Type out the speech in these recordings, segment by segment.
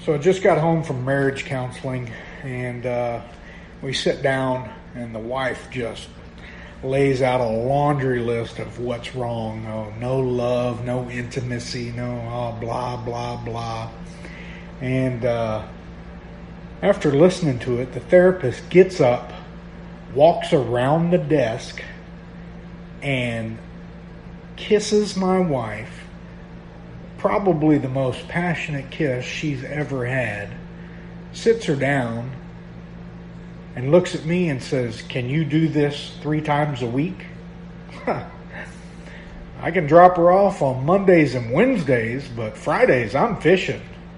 So I just got home from marriage counseling, and we sit down, and the wife just lays out a laundry list of what's wrong. Oh, no love, no intimacy, no blah, blah, blah. And after listening to it, the therapist gets up, walks around the desk, and kisses my wife, probably the most passionate kiss she's ever had, sits her down, and looks at me and says, "Can you do this 3 times a week?" I can drop her off on Mondays and Wednesdays, but Fridays I'm fishing.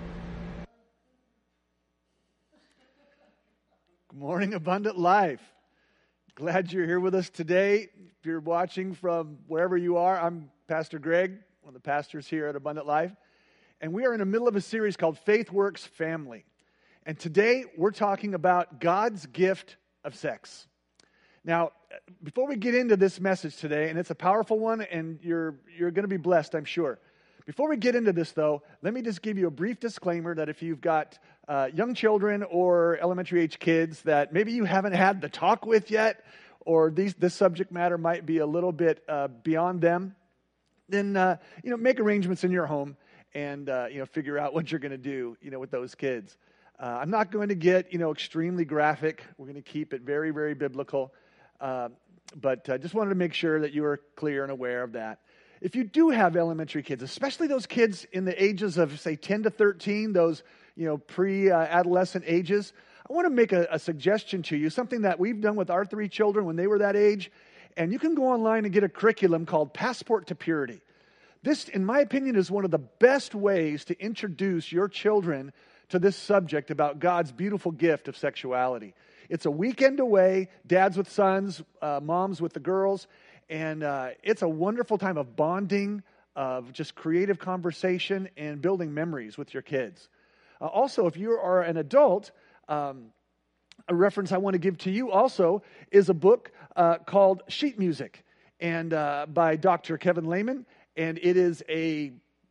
Good morning, Abundant Life. Glad you're here with us today. If you're watching from wherever you are, I'm Pastor Greg, one of the pastors here at Abundant Life. And we are in the middle of a series called Faith Works Family. And today we're talking about God's gift of sex. Now, before we get into this message today, and it's a powerful one, and you're going to be blessed, I'm sure. Before we get into this, though, let me just give you a brief disclaimer that if you've got young children or elementary age kids that maybe you haven't had the talk with yet, or this subject matter might be a little bit beyond them, then make arrangements in your home and figure out what you're going to do with those kids. I'm not going to get extremely graphic. We're going to keep it very, very biblical. But I just wanted to make sure that you are clear and aware of that. If you do have elementary kids, especially those kids in the ages of, say, 10 to 13, those pre-adolescent ages, I want to make a suggestion to you, something that we've done with our 3 children when they were that age. And you can go online and get a curriculum called Passport to Purity. This, in my opinion, is one of the best ways to introduce your children to this subject about God's beautiful gift of sexuality. It's a weekend away, dads with sons, moms with the girls, and it's a wonderful time of bonding, of just creative conversation, and building memories with your kids. Also, if you are an adult, a reference I want to give to you also is a book called Sheet Music, and by Dr. Kevin Lehman, and it is a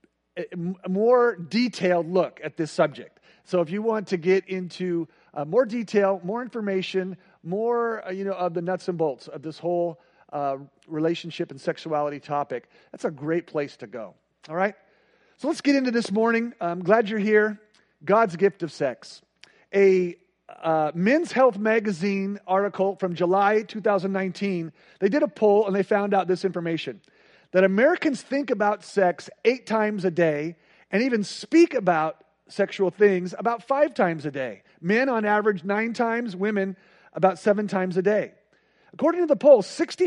more detailed look at this subject. So if you want to get into more detail, more information, more of the nuts and bolts of this whole relationship and sexuality topic, that's a great place to go. All right? So let's get into this morning. I'm glad you're here. God's gift of sex. A Men's Health magazine article from July 2019, they did a poll and they found out this information, that Americans think about sex 8 times a day and even speak about sexual things about 5 times a day. Men on average 9 times, women about 7 times a day. According to the poll,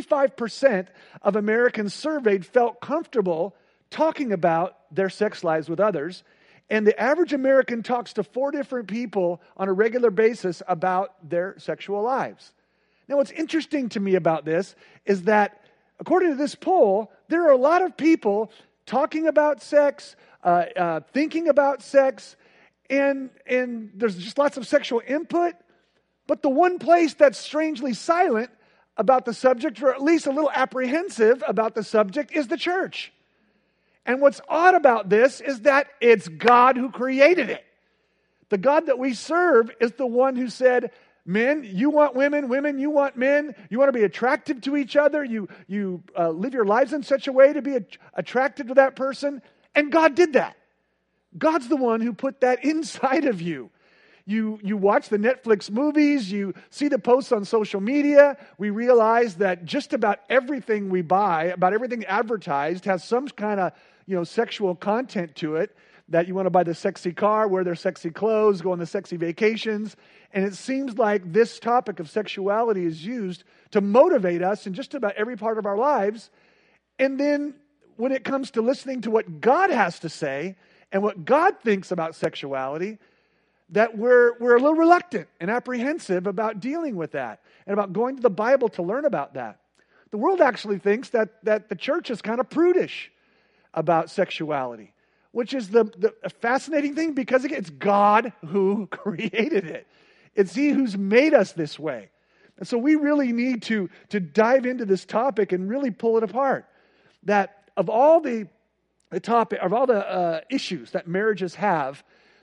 65% of Americans surveyed felt comfortable talking about their sex lives with others, and the average American talks to 4 different people on a regular basis about their sexual lives. Now, what's interesting to me about this is that, according to this poll, there are a lot of people talking about sex, thinking about sex, and there's just lots of sexual input. But the one place that's strangely silent about the subject, or at least a little apprehensive about the subject, is the church. And what's odd about this is that it's God who created it. The God that we serve is the one who said, men, you want women, women, you want men, you want to be attractive to each other, you live your lives in such a way to be attracted to that person, and God did that. God's the one who put that inside of you. You watch the Netflix movies, you see the posts on social media, we realize that just about everything we buy, about everything advertised, has some kind of sexual content to it, that you want to buy the sexy car, wear their sexy clothes, go on the sexy vacations. And it seems like this topic of sexuality is used to motivate us in just about every part of our lives. And then when it comes to listening to what God has to say and what God thinks about sexuality, that we're a little reluctant and apprehensive about dealing with that and about going to the Bible to learn about that. The world actually thinks that the church is kind of prudish about sexuality, which is the fascinating thing, because again, it's God who created it. It's He who's made us this way. And so we really need to dive into this topic and really pull it apart. That of all the topic, of all the issues that marriages have,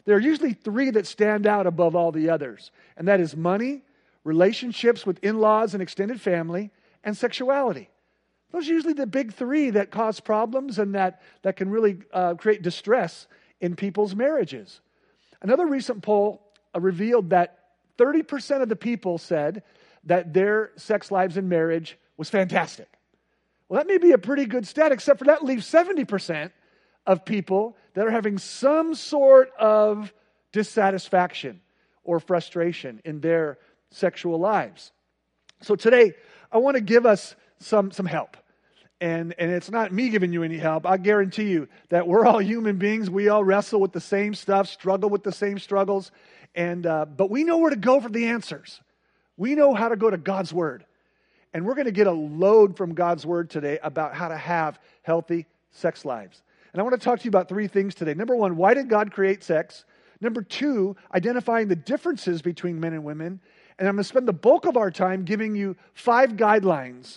there are usually three that stand out above all the others. And that is money, relationships with in-laws and extended family, and sexuality. Those are usually the big three that cause problems and that can really create distress in people's marriages. Another recent poll revealed that 30% of the people said that their sex lives in marriage was fantastic. Well, that may be a pretty good stat, except for that leaves 70% of people that are having some sort of dissatisfaction or frustration in their sexual lives. So today, I want to give us some help. And it's not me giving you any help. I guarantee you that we're all human beings. We all wrestle with the same stuff, struggle with the same struggles. But we know where to go for the answers. We know how to go to God's Word. And we're going to get a load from God's Word today about how to have healthy sex lives. And I want to talk to you about three things today. Number one, why did God create sex? Number two, identifying the differences between men and women. And I'm going to spend the bulk of our time giving you five guidelines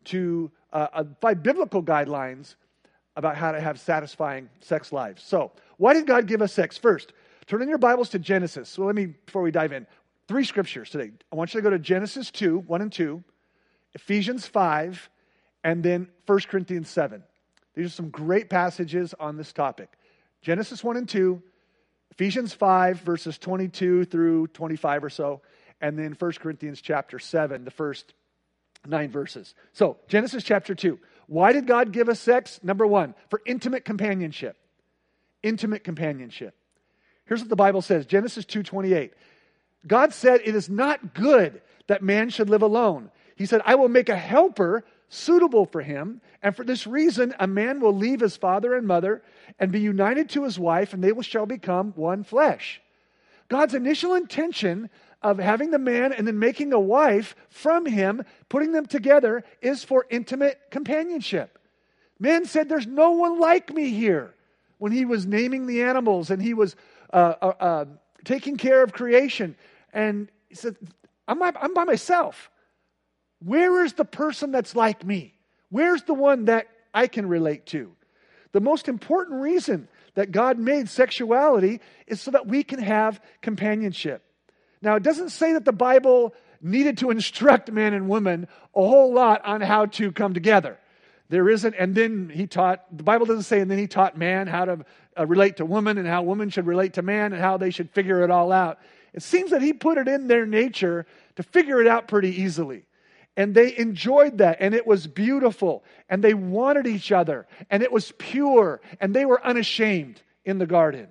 five biblical guidelines about how to have satisfying sex lives. So, why did God give us sex? First, turn in your Bibles to Genesis. So before we dive in, three scriptures today. I want you to go to Genesis 2, 1 and 2, Ephesians 5, and then 1 Corinthians 7. These are some great passages on this topic. Genesis 1 and 2, Ephesians 5, verses 22 through 25 or so, and then 1 Corinthians chapter 7, the first 9 verses. So, Genesis chapter 2. Why did God give us sex? Number one, for intimate companionship. Intimate companionship. Here's what the Bible says, Genesis 2:28. God said, "It is not good that man should live alone." He said, "I will make a helper suitable for him. And for this reason, a man will leave his father and mother and be united to his wife, and they shall become one flesh." God's initial intention of having the man and then making a wife from him, putting them together, is for intimate companionship. Man said, "There's no one like me here." When he was naming the animals and he was taking care of creation. And he said, I'm by myself. Where is the person that's like me? Where's the one that I can relate to? The most important reason that God made sexuality is so that we can have companionship. Now, it doesn't say that the Bible needed to instruct men and women a whole lot on how to come together. There isn't, and then the Bible doesn't say, and then he taught man how to relate to woman and how woman should relate to man and how they should figure it all out. It seems that he put it in their nature to figure it out pretty easily. And they enjoyed that, and it was beautiful, and they wanted each other, and it was pure, and they were unashamed in the garden.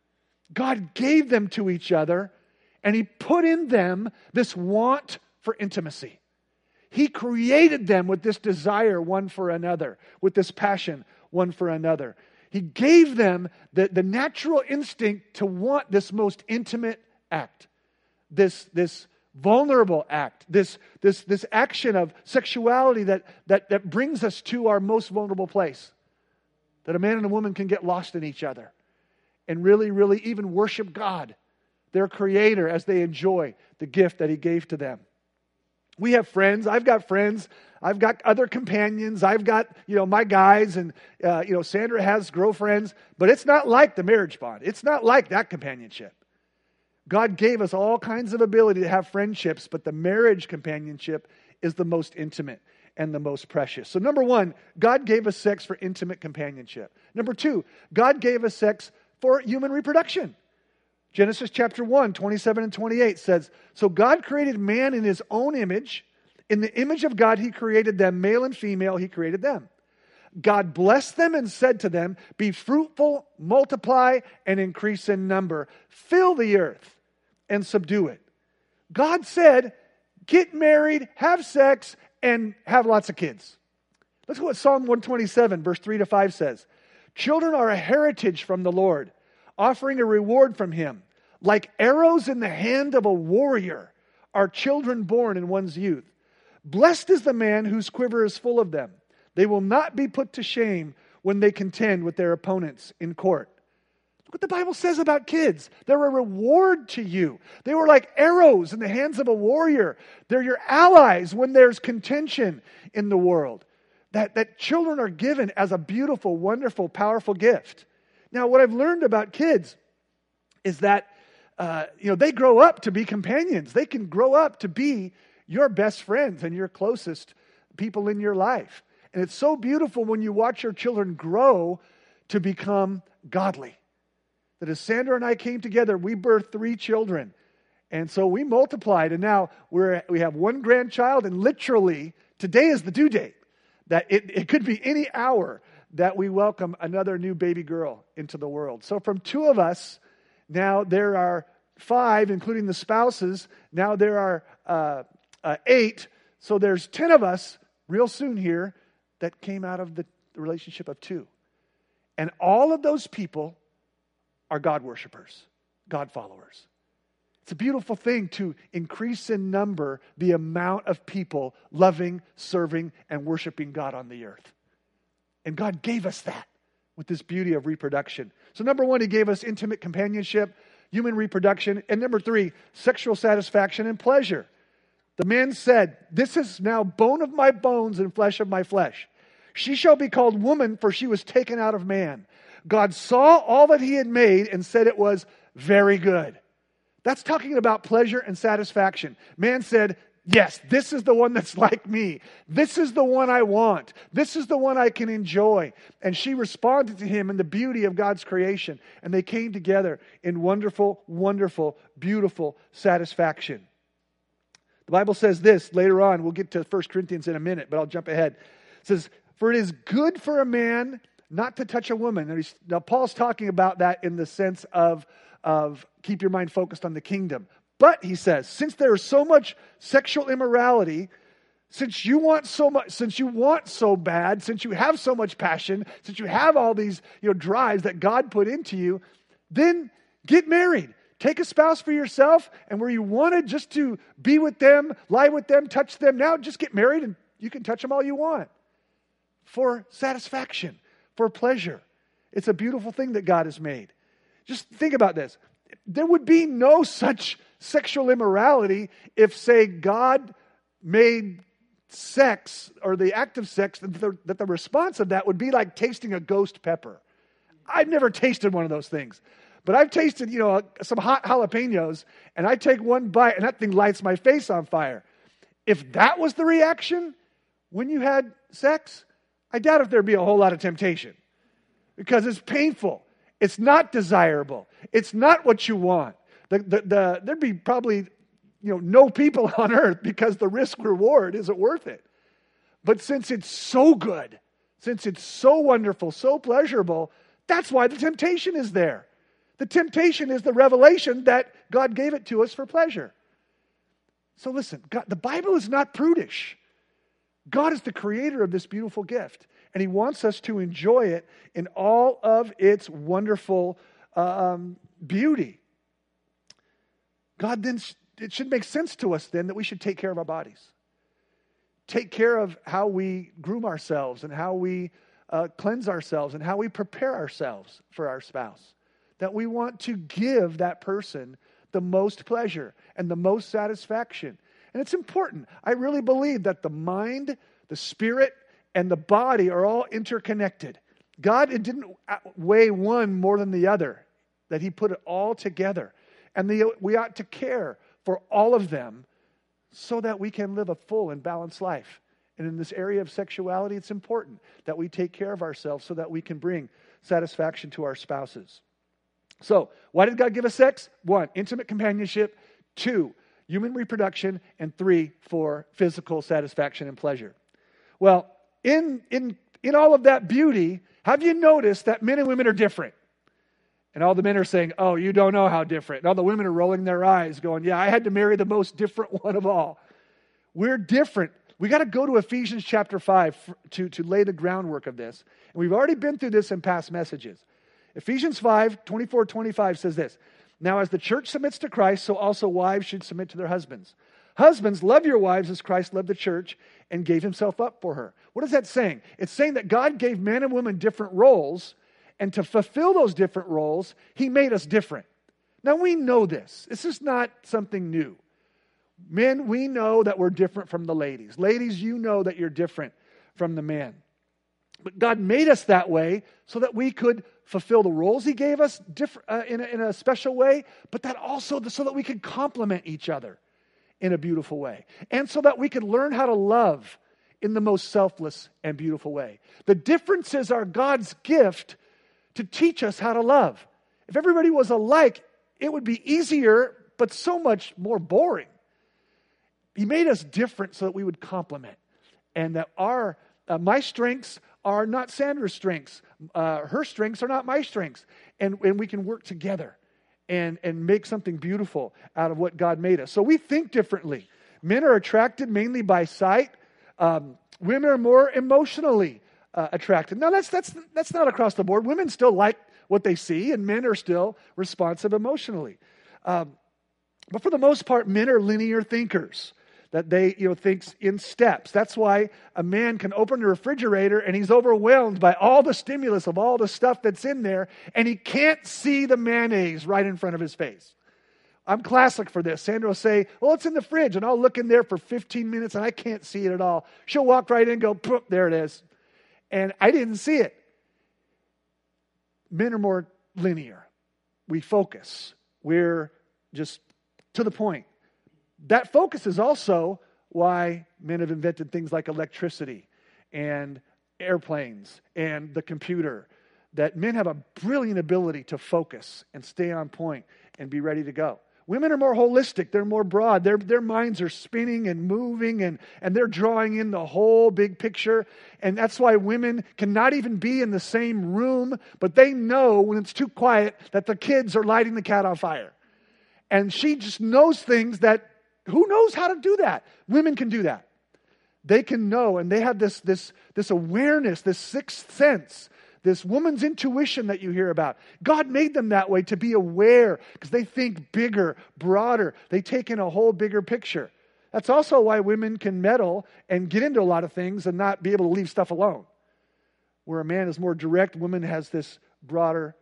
God gave them to each other, and he put in them this want for intimacy. He created them with this desire one for another, with this passion one for another. He gave them the natural instinct to want this most intimate act, this vulnerable act, this action of sexuality that brings us to our most vulnerable place. That a man and a woman can get lost in each other and really, really even worship God, their Creator, as they enjoy the gift that He gave to them. We have friends. I've got friends. I've got other companions. I've got, my guys, and, Sandra has girlfriends. But it's not like the marriage bond. It's not like that companionship. God gave us all kinds of ability to have friendships, but the marriage companionship is the most intimate and the most precious. So number one, God gave us sex for intimate companionship. Number two, God gave us sex for human reproduction. Genesis chapter 1, 27 and 28 says, "So God created man in His own image. In the image of God He created them, male and female He created them. God blessed them and said to them, 'Be fruitful, multiply, and increase in number. Fill the earth and subdue it.'" God said, get married, have sex, and have lots of kids. Look at what Psalm 127, verse 3 to 5 says. "Children are a heritage from the Lord, offering a reward from Him. Like arrows in the hand of a warrior are children born in one's youth. Blessed is the man whose quiver is full of them. They will not be put to shame when they contend with their opponents in court." Look what the Bible says about kids. They're a reward to you. They were like arrows in the hands of a warrior. They're your allies when there's contention in the world. That children are given as a beautiful, wonderful, powerful gift. Now, what I've learned about kids is that, they grow up to be companions. They can grow up to be your best friends and your closest people in your life. And it's so beautiful when you watch your children grow to become godly. That as Sandra and I came together, we birthed 3 children. And so we multiplied, and now we have 1 grandchild, and literally today is the due date. That it could be any hour that we welcome another new baby girl into the world. So from 2 of us, now there are 5, including the spouses. Now there are 8. So there's 10 of us real soon here that came out of the relationship of 2. And all of those people are God worshipers, God followers. It's a beautiful thing to increase in number the amount of people loving, serving, and worshiping God on the earth. And God gave us that with this beauty of reproduction. So number 1, He gave us intimate companionship, human reproduction. And number 3, sexual satisfaction and pleasure. The man said, "This is now bone of my bones and flesh of my flesh. She shall be called woman, for she was taken out of man. God saw all that He had made and said it was very good." That's talking about pleasure and satisfaction. Man said, yes, this is the one that's like me. This is the one I want. This is the one I can enjoy. And she responded to him in the beauty of God's creation. And they came together in wonderful, wonderful, beautiful satisfaction. The Bible says this later on. We'll get to 1 Corinthians in a minute, but I'll jump ahead. It says, "For it is good for a man not to touch a woman." Now Paul's talking about that in the sense of keep your mind focused on the kingdom. But he says, since there is so much sexual immorality, since you want so bad, since you have so much passion, since you have all these drives that God put into you, then get married. Take a spouse for yourself, and where you wanted just to be with them, lie with them, touch them, now just get married and you can touch them all you want. For satisfaction, for pleasure. It's a beautiful thing that God has made. Just think about this. There would be no such sexual immorality if, say, God made sex or the act of sex, that the response of that would be like tasting a ghost pepper. I've never tasted one of those things. But I've tasted, some hot jalapenos, and I take one bite, and that thing lights my face on fire. If that was the reaction when you had sex, I doubt if there'd be a whole lot of temptation. Because it's painful. It's not desirable. It's not what you want. There'd be probably, no people on earth because the risk reward isn't worth it. But since it's so good, since it's so wonderful, so pleasurable, that's why the temptation is there. The temptation is the revelation that God gave it to us for pleasure. So listen, the Bible is not prudish. God is the creator of this beautiful gift. And He wants us to enjoy it in all of its wonderful beauty. God then, it should make sense to us then that we should take care of our bodies. Take care of how we groom ourselves and how we cleanse ourselves and how we prepare ourselves for our spouse. That we want to give that person the most pleasure and the most satisfaction. And it's important. I really believe that the mind, the spirit, and the body are all interconnected. God didn't weigh one more than the other, that He put it all together. And we ought to care for all of them so that we can live a full and balanced life. And in this area of sexuality, it's important that we take care of ourselves so that we can bring satisfaction to our spouses. So, why did God give us sex? 1, intimate companionship. 2, human reproduction. And 3, for physical satisfaction and pleasure. Well, in all of that beauty, have you noticed that men and women are different? And all the men are saying, oh, you don't know how different. And all the women are rolling their eyes going, yeah, I had to marry the most different one of all. We're different. We got to go to Ephesians chapter 5 to lay the groundwork of this. And we've already been through this in past messages. Ephesians 5, 24-25 says this. Now as the church submits to Christ, so also wives should submit to their husbands. Husbands, love your wives as Christ loved the church and gave Himself up for her. What is that saying? It's saying that God gave men and women different roles, and to fulfill those different roles, He made us different. Now we know this. This is not something new. Men, we know that we're different from the ladies. Ladies, you know that you're different from the men. But God made us that way so that we could fulfill the roles He gave us in a special way, but that also so that we can complement each other in a beautiful way. And so that we can learn how to love in the most selfless and beautiful way. The differences are God's gift to teach us how to love. If everybody was alike, it would be easier, but so much more boring. He made us different so that we would complement. And that my strengths are not Sandra's strengths. Her strengths are not my strengths. And we can work together and make something beautiful out of what God made us. So we think differently. Men are attracted mainly by sight. Women are more emotionally attracted. Now, that's not across the board. Women still like what they see, and men are still responsive emotionally. But for the most part, men are linear thinkers. That they thinks in steps. That's why a man can open the refrigerator and he's overwhelmed by all the stimulus of all the stuff that's in there, and he can't see the mayonnaise right in front of his face. I'm classic for this. Sandra will say, well, it's in the fridge, and I'll look in there for 15 minutes and I can't see it at all. She'll walk right in and go, poof, there it is. And I didn't see it. Men are more linear. We focus. We're just to the point. That focus is also why men have invented things like electricity and airplanes and the computer. That men have a brilliant ability to focus and stay on point and be ready to go. Women are more holistic. They're more broad. Their minds are spinning and moving and they're drawing in the whole big picture. And that's why women cannot even be in the same room, but they know when it's too quiet that the kids are lighting the cat on fire. And she just knows things that, who knows how to do that? Women can do that. They can know, and they have this awareness, this sixth sense, this woman's intuition that you hear about. God made them that way to be aware because they think bigger, broader. They take in a whole bigger picture. That's also why women can meddle and get into a lot of things and not be able to leave stuff alone. Where a man is more direct, woman has this broader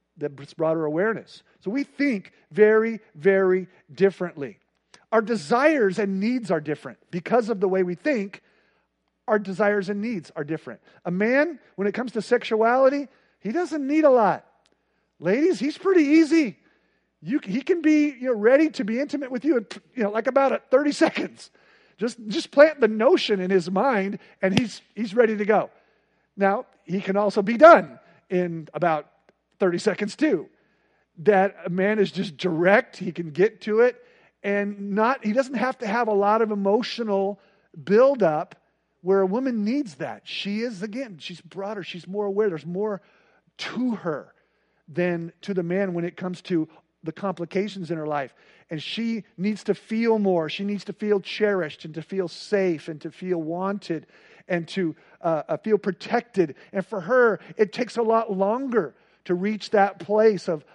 awareness. So we think very, very differently. Our desires and needs are different. Because of the way we think, our desires and needs are different. A man, when it comes to sexuality, he doesn't need a lot. Ladies, he's pretty easy. He can be ready to be intimate with you in like about 30 seconds. Just plant the notion in his mind and he's ready to go. Now, he can also be done in about 30 seconds too. That a man is just direct, he can get to it. And he doesn't have to have a lot of emotional buildup where a woman needs that. She's broader, she's more aware, there's more to her than to the man when it comes to the complications in her life. And she needs to feel more, she needs to feel cherished and to feel safe and to feel wanted and to feel protected. And for her, it takes a lot longer to reach that place of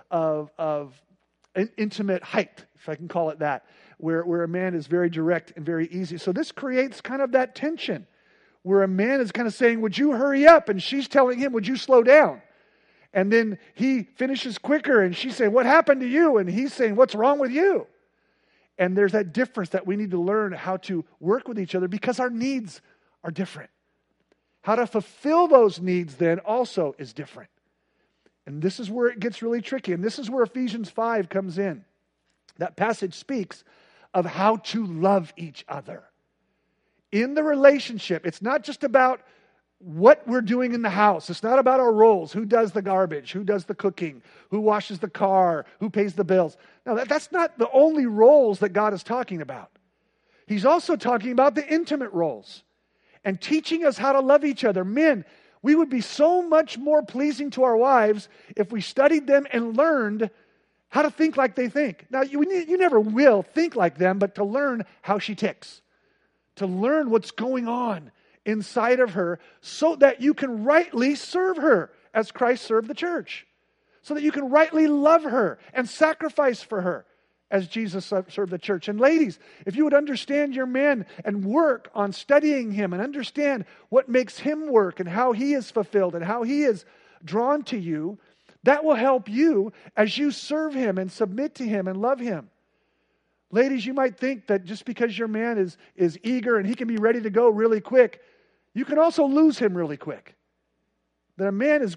an intimate height, if I can call it that, where a man is very direct and very easy. So this creates kind of that tension where a man is kind of saying, would you hurry up? And she's telling him, would you slow down? And then he finishes quicker and she's saying, what happened to you? And he's saying, what's wrong with you? And there's that difference that we need to learn how to work with each other because our needs are different. How to fulfill those needs then also is different. And this is where it gets really tricky. And this is where Ephesians 5 comes in. That passage speaks of how to love each other. In the relationship, it's not just about what we're doing in the house. It's not about our roles. Who does the garbage? Who does the cooking? Who washes the car? Who pays the bills? No, that's not the only roles that God is talking about. He's also talking about the intimate roles and teaching us how to love each other. Men, we would be so much more pleasing to our wives if we studied them and learned how to think like they think. Now, you never will think like them, but to learn how she ticks. To learn what's going on inside of her so that you can rightly serve her as Christ served the church. So that you can rightly love her and sacrifice for her as Jesus served the church. And ladies, if you would understand your man and work on studying him and understand what makes him work and how he is fulfilled and how he is drawn to you, that will help you as you serve him and submit to him and love him. Ladies, you might think that just because your man is eager and he can be ready to go really quick, you can also lose him really quick. That a man is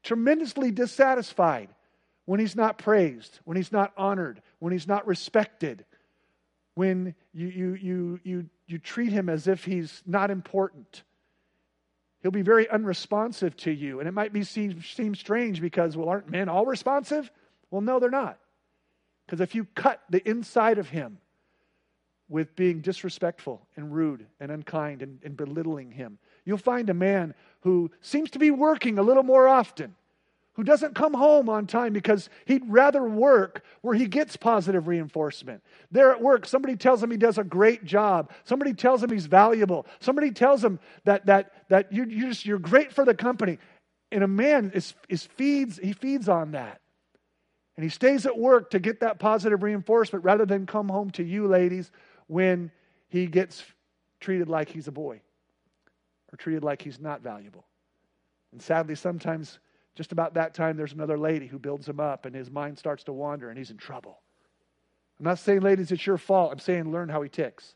tremendously dissatisfied when he's not praised, when he's not honored, when he's not respected, when you treat him as if he's not important. He'll be very unresponsive to you. And it might seem strange because, well, aren't men all responsive? Well, no, they're not. Because if you cut the inside of him with being disrespectful and rude and unkind and belittling him, you'll find a man who seems to be working a little more often, who doesn't come home on time because he'd rather work where he gets positive reinforcement. There at work, somebody tells him he does a great job. Somebody tells him he's valuable. Somebody tells him that you're great for the company. And a man feeds on that. And he stays at work to get that positive reinforcement rather than come home to you, ladies, when he gets treated like he's a boy or treated like he's not valuable. And sadly, sometimes just about that time, there's another lady who builds him up and his mind starts to wander and he's in trouble. I'm not saying, ladies, it's your fault. I'm saying learn how he ticks.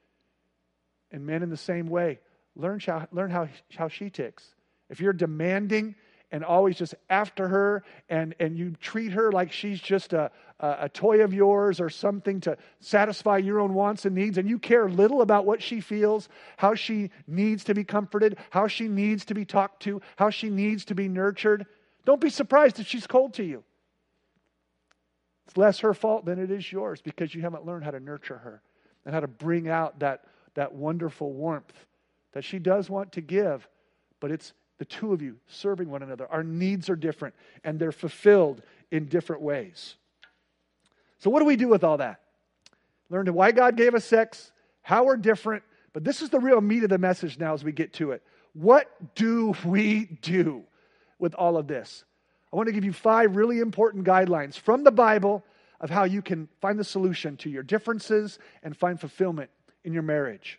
And men in the same way, learn how she ticks. If you're demanding and always just after her and you treat her like she's just a toy of yours or something to satisfy your own wants and needs, and you care little about what she feels, how she needs to be comforted, how she needs to be talked to, how she needs to be nurtured, don't be surprised if she's cold to you. It's less her fault than it is yours because you haven't learned how to nurture her and how to bring out that wonderful warmth that she does want to give, but it's the two of you serving one another. Our needs are different, and they're fulfilled in different ways. So what do we do with all that? Learn why God gave us sex, how we're different, but this is the real meat of the message now as we get to it. What do we do with all of this? I want to give you 5 really important guidelines from the Bible of how you can find the solution to your differences and find fulfillment in your marriage.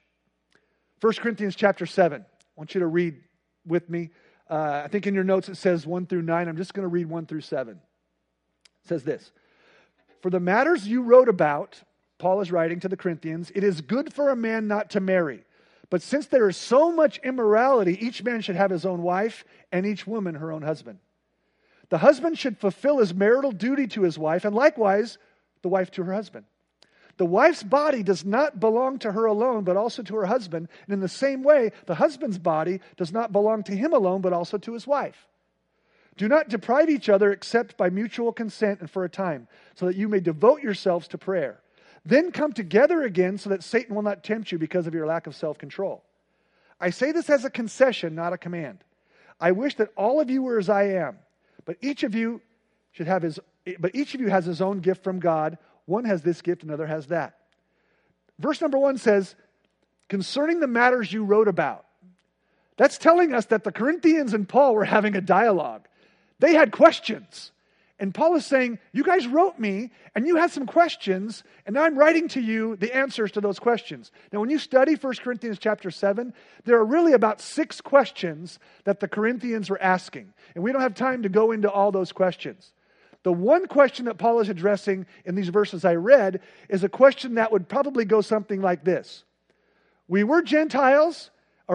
1 Corinthians chapter 7. I want you to read with me. I think in your notes it says 1 through 9. I'm just going to read 1 through 7. It says this. For the matters you wrote about, Paul is writing to the Corinthians, it is good for a man not to marry. But since there is so much immorality, each man should have his own wife and each woman her own husband. The husband should fulfill his marital duty to his wife and likewise the wife to her husband. The wife's body does not belong to her alone, but also to her husband. And in the same way, the husband's body does not belong to him alone, but also to his wife. Do not deprive each other except by mutual consent and for a time, so that you may devote yourselves to prayer. Then come together again so that Satan will not tempt you because of your lack of self-control. I say this as a concession, not a command. I wish that all of you were as I am, but each of you has his own gift from God. One has this gift, another has that. Verse number 1 says, concerning the matters you wrote about. That's telling us that the Corinthians and Paul were having a dialogue. They had questions. And Paul is saying, you guys wrote me, and you had some questions, and now I'm writing to you the answers to those questions. Now, when you study 1 Corinthians chapter 7, there are really about 6 questions that the Corinthians were asking. And we don't have time to go into all those questions. The one question that Paul is addressing in these verses I read is a question that would probably go something like this. We are Gentiles,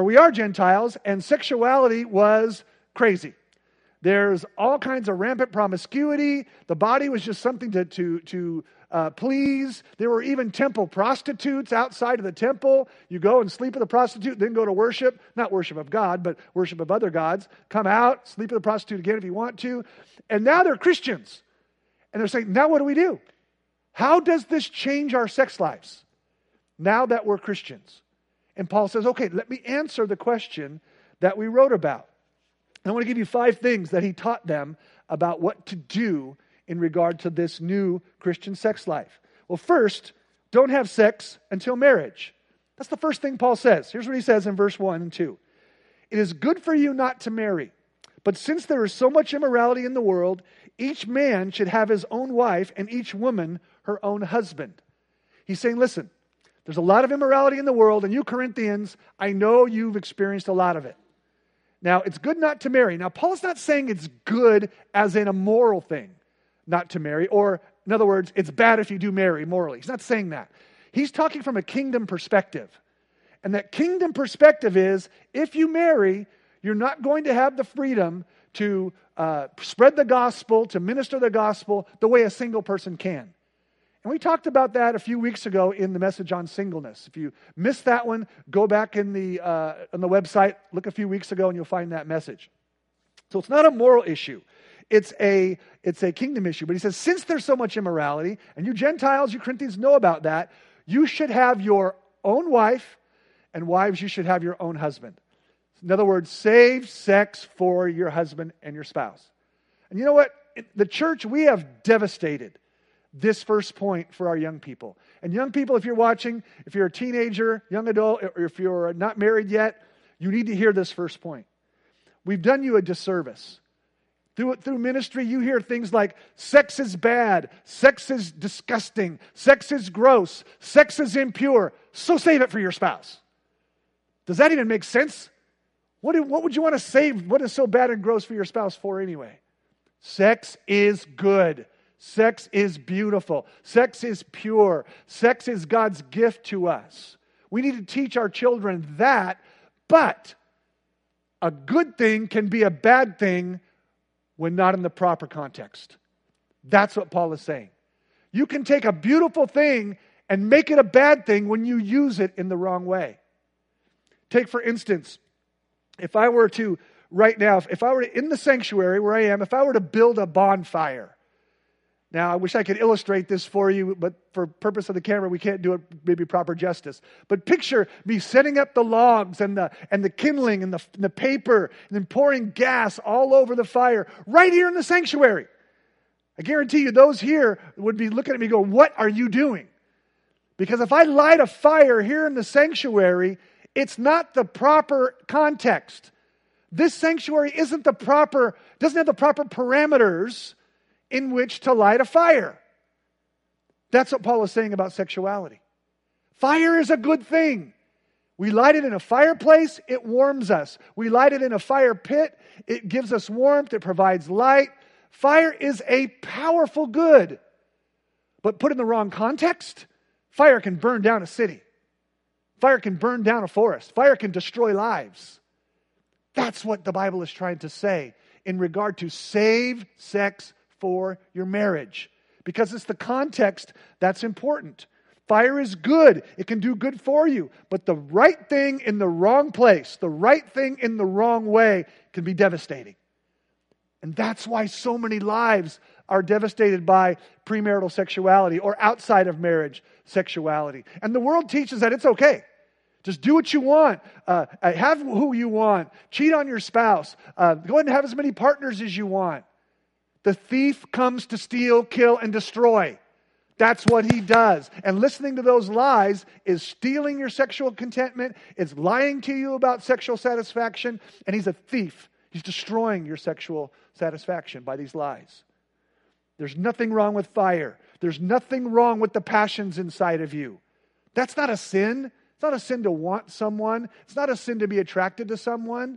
and sexuality was crazy. There's all kinds of rampant promiscuity. The body was just something to please. There were even temple prostitutes outside of the temple. You go and sleep with a prostitute, then go to worship. Not worship of God, but worship of other gods. Come out, sleep with a prostitute again if you want to. And now they're Christians. And they're saying, now what do we do? How does this change our sex lives now that we're Christians? And Paul says, okay, let me answer the question that we wrote about. I want to give you 5 things that he taught them about what to do in regard to this new Christian sex life. Well, first, don't have sex until marriage. That's the first thing Paul says. Here's what he says in verse 1 and 2. It is good for you not to marry, but since there is so much immorality in the world, each man should have his own wife and each woman her own husband. He's saying, listen, there's a lot of immorality in the world, and you Corinthians, I know you've experienced a lot of it. Now, it's good not to marry. Now, Paul's not saying it's good as in a moral thing not to marry, or in other words, it's bad if you do marry morally. He's not saying that. He's talking from a kingdom perspective. And that kingdom perspective is, if you marry, you're not going to have the freedom to spread the gospel, to minister the gospel the way a single person can. And we talked about that a few weeks ago in the message on singleness. If you missed that one, go back on the website, look a few weeks ago, and you'll find that message. So it's not a moral issue. It's a kingdom issue. But he says, since there's so much immorality, and you Gentiles, you Corinthians know about that, you should have your own wife, and wives, you should have your own husband. In other words, save sex for your husband and your spouse. And you know what? The church, we have devastated this first point for our young people. And young people, if you're watching, if you're a teenager, young adult, or if you're not married yet, you need to hear this first point. We've done you a disservice. Through ministry, you hear things like, sex is bad, sex is disgusting, sex is gross, sex is impure, so save it for your spouse. Does that even make sense? What would you want to save? What is so bad and gross for your spouse for anyway? Sex is good. Sex is beautiful. Sex is pure. Sex is God's gift to us. We need to teach our children that, but a good thing can be a bad thing when not in the proper context. That's what Paul is saying. You can take a beautiful thing and make it a bad thing when you use it in the wrong way. Take, for instance, if I were to, right now, if I were to, in the sanctuary where I am, if I were to build a bonfire. Now, I wish I could illustrate this for you, but for purpose of the camera, we can't do it maybe proper justice. But picture me setting up the logs and the kindling and the paper and then pouring gas all over the fire right here in the sanctuary. I guarantee you those here would be looking at me going, what are you doing? Because if I light a fire here in the sanctuary, it's not the proper context. This sanctuary doesn't have the proper parameters in which to light a fire. That's what Paul is saying about sexuality. Fire is a good thing. We light it in a fireplace, it warms us. We light it in a fire pit, it gives us warmth, it provides light. Fire is a powerful good. But put in the wrong context, fire can burn down a city. Fire can burn down a forest. Fire can destroy lives. That's what the Bible is trying to say in regard to save sex for your marriage. Because it's the context that's important. Fire is good. It can do good for you. But the right thing in the wrong place, the right thing in the wrong way can be devastating. And that's why so many lives are devastated by premarital sexuality or outside of marriage sexuality. And the world teaches that it's okay. Just do what you want. Have who you want. Cheat on your spouse. Go ahead and have as many partners as you want. The thief comes to steal, kill, and destroy. That's what he does. And listening to those lies is stealing your sexual contentment. It's lying to you about sexual satisfaction. And he's a thief. He's destroying your sexual satisfaction by these lies. There's nothing wrong with fire. There's nothing wrong with the passions inside of you. That's not a sin. It's not a sin to want someone. It's not a sin to be attracted to someone.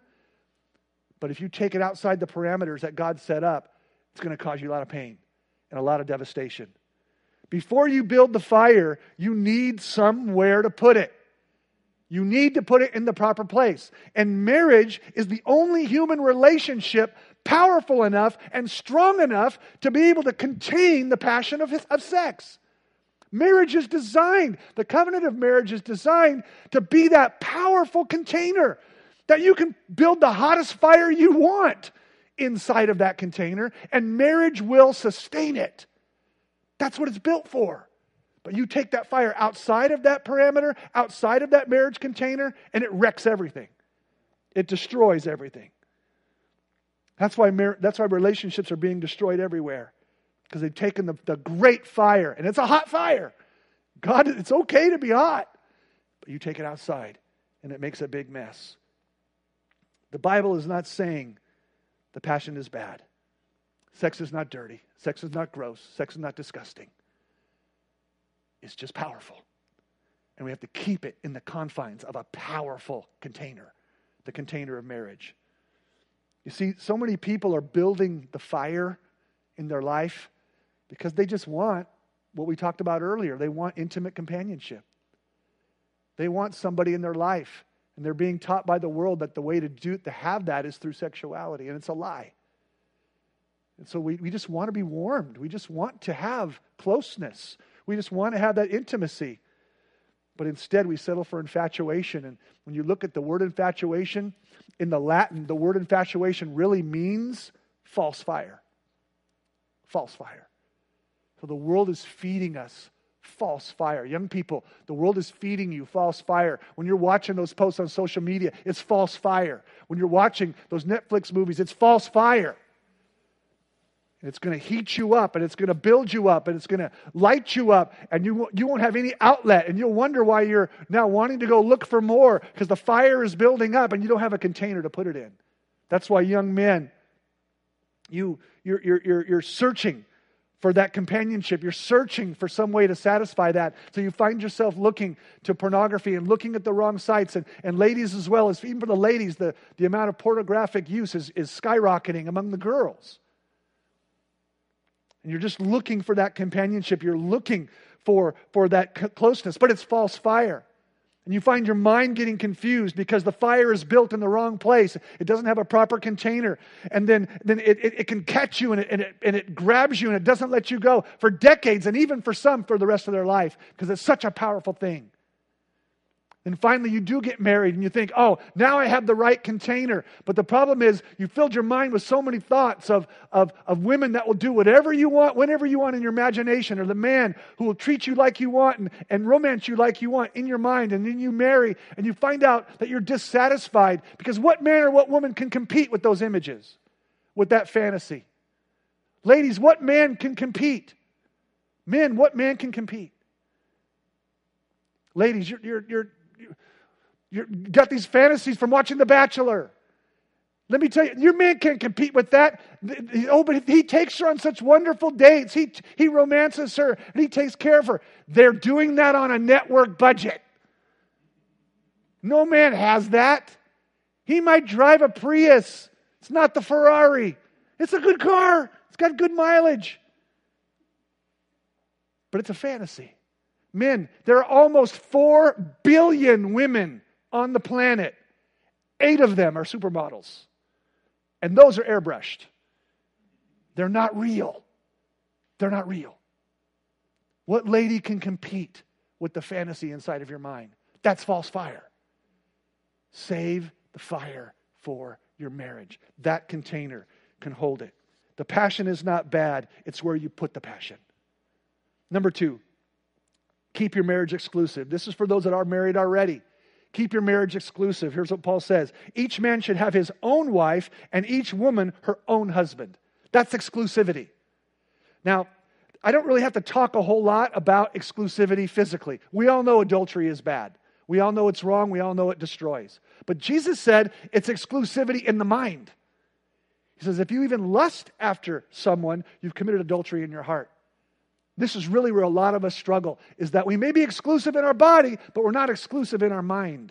But if you take it outside the parameters that God set up, it's going to cause you a lot of pain and a lot of devastation. Before you build the fire, you need somewhere to put it. You need to put it in the proper place. And marriage is the only human relationship powerful enough and strong enough to be able to contain the passion of sex. Marriage is designed, the covenant of marriage is designed to be that powerful container that you can build the hottest fire you want inside of that container, and marriage will sustain it. That's what it's built for. But you take that fire outside of that parameter, outside of that marriage container, and it wrecks everything. It destroys everything. That's why relationships are being destroyed everywhere. Because they've taken the great fire, and it's a hot fire. God, it's okay to be hot. But you take it outside, and it makes a big mess. The Bible is not saying the passion is bad. Sex is not dirty. Sex is not gross. Sex is not disgusting. It's just powerful. And we have to keep it in the confines of a powerful container, the container of marriage. You see, so many people are building the fire in their life because they just want what we talked about earlier. They want intimate companionship. They want somebody in their life. And they're being taught by the world that the way to have that is through sexuality. And it's a lie. And so we just want to be warmed. We just want to have closeness. We just want to have that intimacy. But instead we settle for infatuation. And when you look at the word infatuation, in the Latin, the word infatuation really means false fire. False fire. So the world is feeding us false fire. Young people, the world is feeding you false fire. When you're watching those posts on social media, it's false fire. When you're watching those Netflix movies, it's false fire. And it's going to heat you up, and it's going to build you up, and it's going to light you up, and you won't have any outlet, and you'll wonder why you're now wanting to go look for more, because the fire is building up, and you don't have a container to put it in. That's why young men, you're searching for that companionship. You're searching for some way to satisfy that. So you find yourself looking to pornography and looking at the wrong sites. And ladies as well, as even for the ladies, the amount of pornographic use is skyrocketing among the girls. And you're just looking for that companionship. You're looking for that closeness. But it's false fire. And you find your mind getting confused because the fire is built in the wrong place. It doesn't have a proper container. And then it can catch you and it grabs you and it doesn't let you go for decades, and even for some for the rest of their life, because it's such a powerful thing. And finally you do get married and you think, oh, now I have the right container. But the problem is you filled your mind with so many thoughts of women that will do whatever you want, whenever you want in your imagination, or the man who will treat you like you want and romance you like you want in your mind. And then you marry and you find out that you're dissatisfied, because what man or what woman can compete with those images, with that fantasy? Ladies, what man can compete? Men, what man can compete? Ladies, you've got these fantasies from watching The Bachelor. Let me tell you, your man can't compete with that. Oh, but he takes her on such wonderful dates. He romances her and he takes care of her. They're doing that on a network budget. No man has that. He might drive a Prius. It's not the Ferrari. It's a good car. It's got good mileage. But it's a fantasy. Men, there are almost 4 billion women on the planet. 8 of them are supermodels. And those are airbrushed. They're not real. They're not real. What lady can compete with the fantasy inside of your mind? That's false fire. Save the fire for your marriage. That container can hold it. The passion is not bad. It's where you put the passion. Number 2, keep your marriage exclusive. This is for those that are married already. Keep your marriage exclusive. Here's what Paul says. Each man should have his own wife and each woman her own husband. That's exclusivity. Now, I don't really have to talk a whole lot about exclusivity physically. We all know adultery is bad. We all know it's wrong. We all know it destroys. But Jesus said it's exclusivity in the mind. He says if you even lust after someone, you've committed adultery in your heart. This is really where a lot of us struggle, is that we may be exclusive in our body, but we're not exclusive in our mind.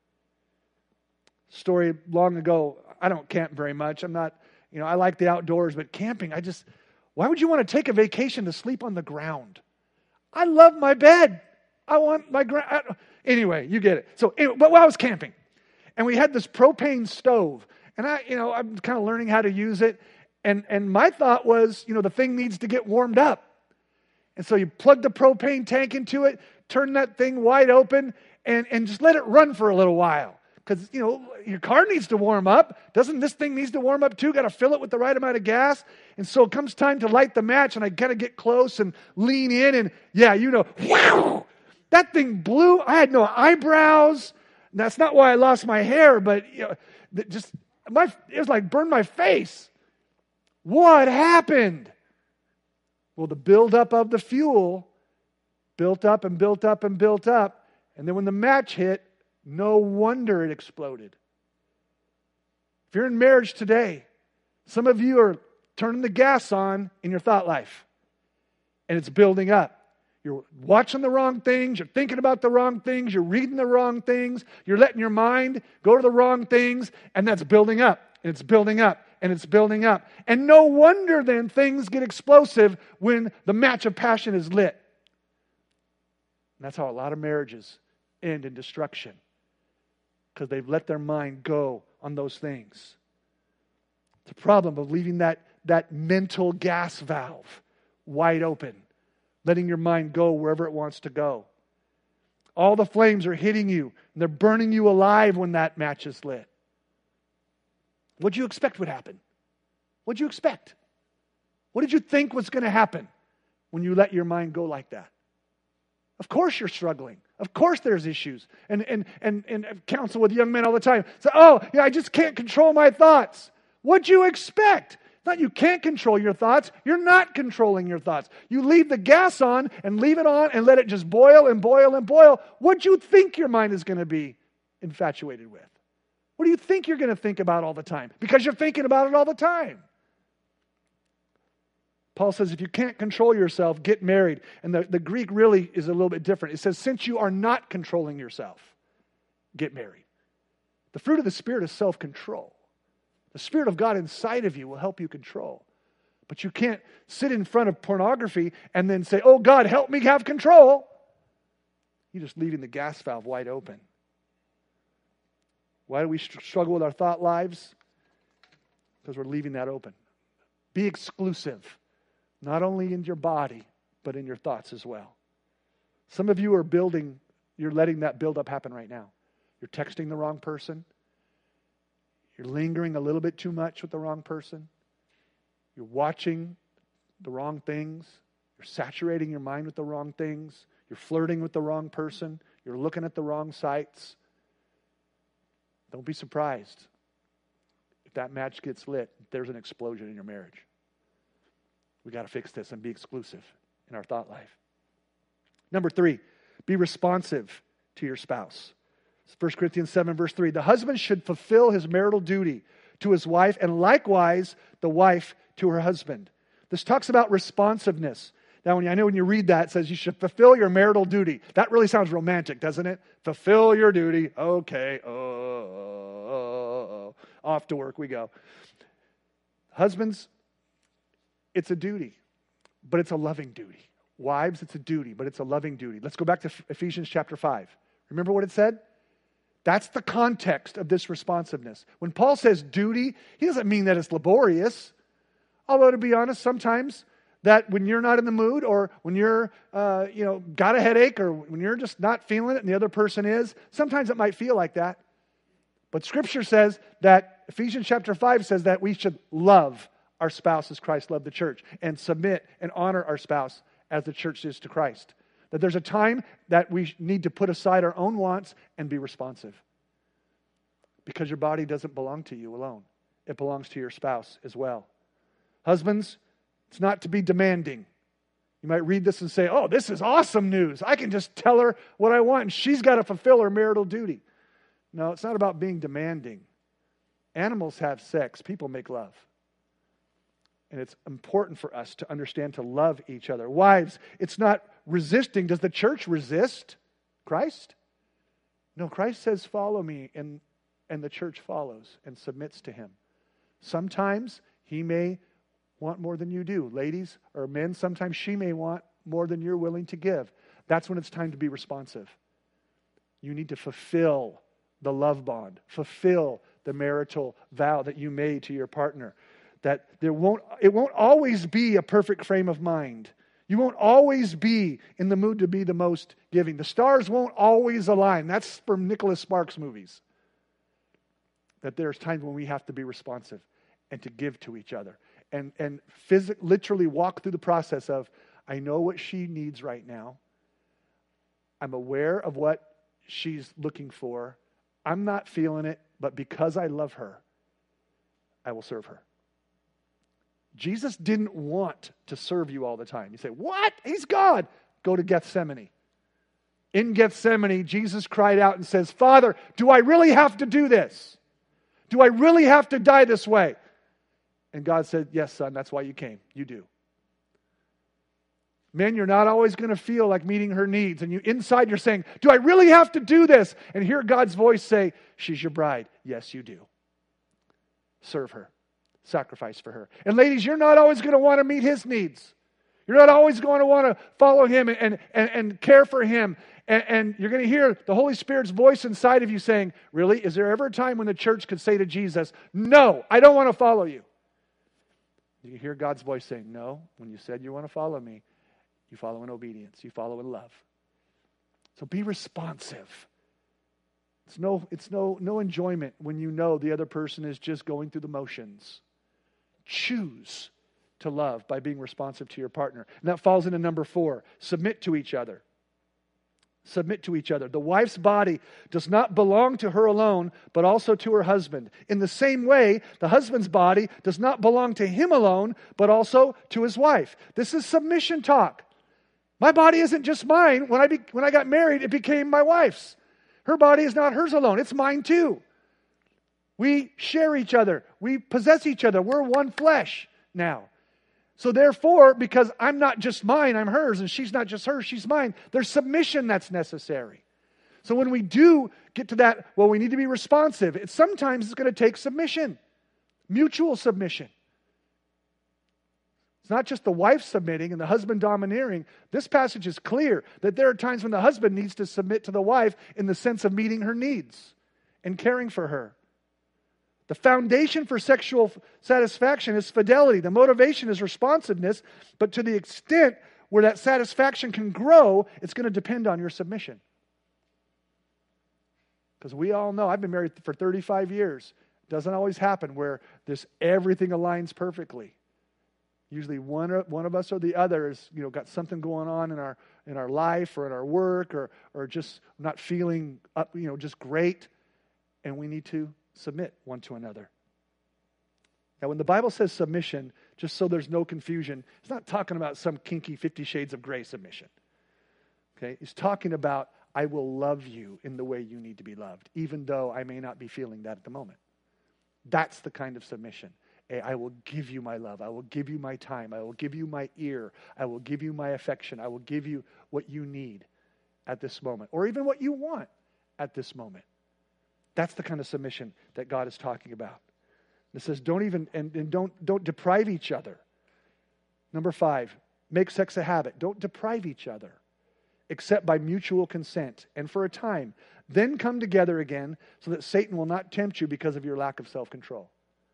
Story long ago, I don't camp very much. I'm not, I like the outdoors, but camping, why would you want to take a vacation to sleep on the ground? I love my bed. I want my ground. Anyway, you get it. So, but while I was camping, and we had this propane stove, and I'm kind of learning how to use it, and my thought was, the thing needs to get warmed up. And so you plug the propane tank into it, turn that thing wide open, and just let it run for a little while. Because, your car needs to warm up. Doesn't this thing needs to warm up too? Got to fill it with the right amount of gas. And so it comes time to light the match, and I got to get close and lean in, and whew, that thing blew. I had no eyebrows. That's not why I lost my hair, but it was like burned my face. What happened? Well, the buildup of the fuel built up and built up and built up. And then when the match hit, no wonder it exploded. If you're in marriage today, some of you are turning the gas on in your thought life. And it's building up. You're watching the wrong things. You're thinking about the wrong things. You're reading the wrong things. You're letting your mind go to the wrong things. And that's building up. And it's building up. And it's building up. And no wonder then things get explosive when the match of passion is lit. And that's how a lot of marriages end in destruction. Because they've let their mind go on those things. The problem of leaving that that mental gas valve wide open, letting your mind go wherever it wants to go. All the flames are hitting you, and they're burning you alive when that match is lit. What did you expect would happen? What did you expect? What did you think was going to happen when you let your mind go like that? Of course you're struggling. Of course there's issues. And counsel with young men all the time. Say, I just can't control my thoughts. What'd you expect? Not you can't control your thoughts. You're not controlling your thoughts. You leave the gas on and leave it on and let it just boil and boil and boil. What do you think your mind is going to be infatuated with? What do you think you're going to think about all the time? Because you're thinking about it all the time. Paul says, if you can't control yourself, get married. And the Greek really is a little bit different. It says, since you are not controlling yourself, get married. The fruit of the Spirit is self-control. The Spirit of God inside of you will help you control. But you can't sit in front of pornography and then say, oh God, help me have control. You're just leaving the gas valve wide open. Why do we struggle with our thought lives? Because we're leaving that open. Be exclusive. Not only in your body, but in your thoughts as well. Some of you are you're letting that buildup happen right now. You're texting the wrong person. You're lingering a little bit too much with the wrong person. You're watching the wrong things. You're saturating your mind with the wrong things. You're flirting with the wrong person. You're looking at the wrong sites. Don't be surprised if that match gets lit, there's an explosion in your marriage. We got to fix this and be exclusive in our thought life. Number 3, be responsive to your spouse. 1 Corinthians 7 verse 3. The husband should fulfill his marital duty to his wife, and likewise the wife to her husband. This talks about responsiveness. Now, when you read that, it says you should fulfill your marital duty. That really sounds romantic, doesn't it? Fulfill your duty. Okay. Off to work we go. Husbands, it's a duty, but it's a loving duty. Wives, it's a duty, but it's a loving duty. Let's go back to Ephesians chapter 5. Remember what it said? That's the context of this responsiveness. When Paul says duty, he doesn't mean that it's laborious. Although, to be honest, sometimes that when you're not in the mood, or when you're, got a headache, or when you're just not feeling it and the other person is, sometimes it might feel like that. But Scripture says that, Ephesians chapter 5 says that we should love our spouse as Christ loved the church, and submit and honor our spouse as the church is to Christ. That there's a time that we need to put aside our own wants and be responsive. Because your body doesn't belong to you alone. It belongs to your spouse as well. Husbands, it's not to be demanding. You might read this and say, oh, this is awesome news. I can just tell her what I want and she's got to fulfill her marital duty. No, it's not about being demanding. Animals have sex. People make love. And it's important for us to understand to love each other. Wives, it's not resisting. Does the church resist Christ? No, Christ says, follow me, and the church follows and submits to him. Sometimes he may want more than you do. Ladies or men, sometimes she may want more than you're willing to give. That's when it's time to be responsive. You need to fulfill the love bond. Fulfill the marital vow that you made to your partner. That it won't always be a perfect frame of mind. You won't always be in the mood to be the most giving. The stars won't always align. That's from Nicholas Sparks movies. That there's times when we have to be responsive and to give to each other. And literally walk through the process of, I know what she needs right now. I'm aware of what she's looking for. I'm not feeling it, but because I love her, I will serve her. Jesus didn't want to serve you all the time. You say, what? He's God. Go to Gethsemane. In Gethsemane, Jesus cried out and says, Father, do I really have to do this? Do I really have to die this way? And God said, yes, son, that's why you came. You do. Men, you're not always going to feel like meeting her needs. And inside you're saying, do I really have to do this? And hear God's voice say, she's your bride. Yes, you do. Serve her. Sacrifice for her. And ladies, you're not always going to want to meet his needs. You're not always going to want to follow him and care for him. And you're going to hear the Holy Spirit's voice inside of you saying, really? Is there ever a time when the church could say to Jesus, no, I don't want to follow you? You hear God's voice saying, no, when you said you want to follow me, you follow in obedience. You follow in love. So be responsive. It's no enjoyment when you know the other person is just going through the motions. Choose to love by being responsive to your partner. And that falls into number 4. Submit to each other. Submit to each other. The wife's body does not belong to her alone, but also to her husband. In the same way, the husband's body does not belong to him alone, but also to his wife. This is submission talk. My body isn't just mine. When I got married, it became my wife's. Her body is not hers alone. It's mine too. We share each other. We possess each other. We're one flesh now. So therefore, because I'm not just mine, I'm hers, and she's not just hers, she's mine, there's submission that's necessary. So when we do get to that, well, we need to be responsive. Sometimes it's going to take submission, mutual submission. It's not just the wife submitting and the husband domineering. This passage is clear that there are times when the husband needs to submit to the wife in the sense of meeting her needs and caring for her. The foundation for sexual satisfaction is fidelity. The motivation is responsiveness. But to the extent where that satisfaction can grow, it's going to depend on your submission. Because we all know, I've been married for 35 years. It doesn't always happen where everything aligns perfectly. Usually one of us or the other has got something going on in our life or in our work or just not feeling up, just great, and we need to submit one to another. Now, when the Bible says submission, just so there's no confusion, it's not talking about some kinky 50 Shades of Grey submission. Okay, it's talking about I will love you in the way you need to be loved, even though I may not be feeling that at the moment. That's the kind of submission. I will give you my love. I will give you my time. I will give you my ear. I will give you my affection. I will give you what you need at this moment, or even what you want at this moment. That's the kind of submission that God is talking about. It says, don't deprive each other. Number 5, make sex a habit. Don't deprive each other, except by mutual consent, and for a time. Then come together again, so that Satan will not tempt you because of your lack of self-control.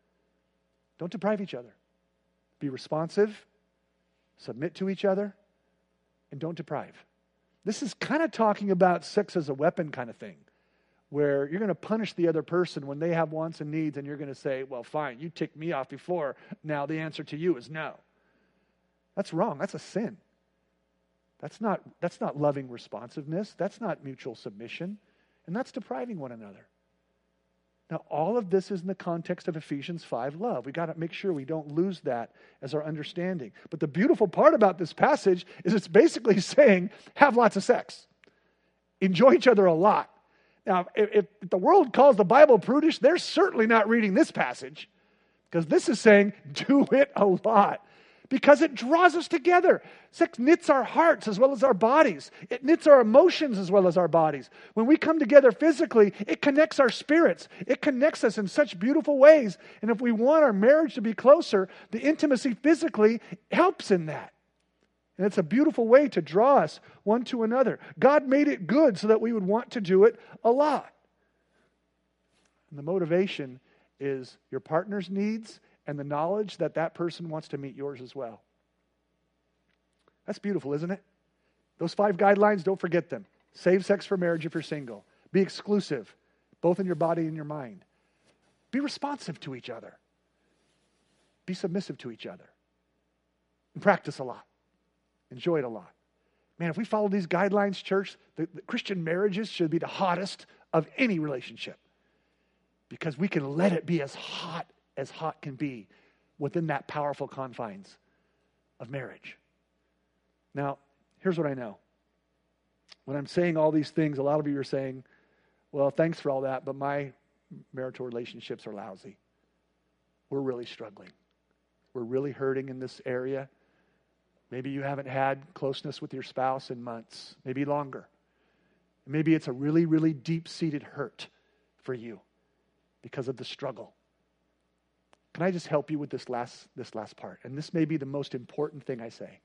Don't deprive each other. Be responsive, submit to each other, and don't deprive. This is kind of talking about sex as a weapon kind of thing, where you're going to punish the other person when they have wants and needs, and you're going to say, well, fine, you ticked me off before, now the answer to you is no. That's wrong. That's a sin. That's not loving responsiveness. That's not mutual submission. And that's depriving one another. Now, all of this is in the context of Ephesians 5 love. We've got to make sure we don't lose that as our understanding. But the beautiful part about this passage is it's basically saying, have lots of sex. Enjoy each other a lot. Now, if the world calls the Bible prudish, they're certainly not reading this passage, because this is saying, do it a lot. Because it draws us together. Sex knits our hearts as well as our bodies. It knits our emotions as well as our bodies. When we come together physically, it connects our spirits. It connects us in such beautiful ways. And if we want our marriage to be closer, the intimacy physically helps in that. And it's a beautiful way to draw us one to another. God made it good so that we would want to do it a lot. And the motivation is your partner's needs and the knowledge that that person wants to meet yours as well. That's beautiful, isn't it? Those 5 guidelines, don't forget them. Save sex for marriage if you're single. Be exclusive, both in your body and your mind. Be responsive to each other. Be submissive to each other. And practice a lot. Enjoy it a lot. Man, if we follow these guidelines, church, the Christian marriages should be the hottest of any relationship. Because we can let it be as hot can be within that powerful confines of marriage. Now, here's what I know. When I'm saying all these things, a lot of you are saying, well, thanks for all that, but my marital relationships are lousy. We're really struggling. We're really hurting in this area. Maybe you haven't had closeness with your spouse in months, maybe longer. Maybe it's a really, really deep-seated hurt for you because of the struggle. Can I just help you with this last part? And this may be the most important thing I say.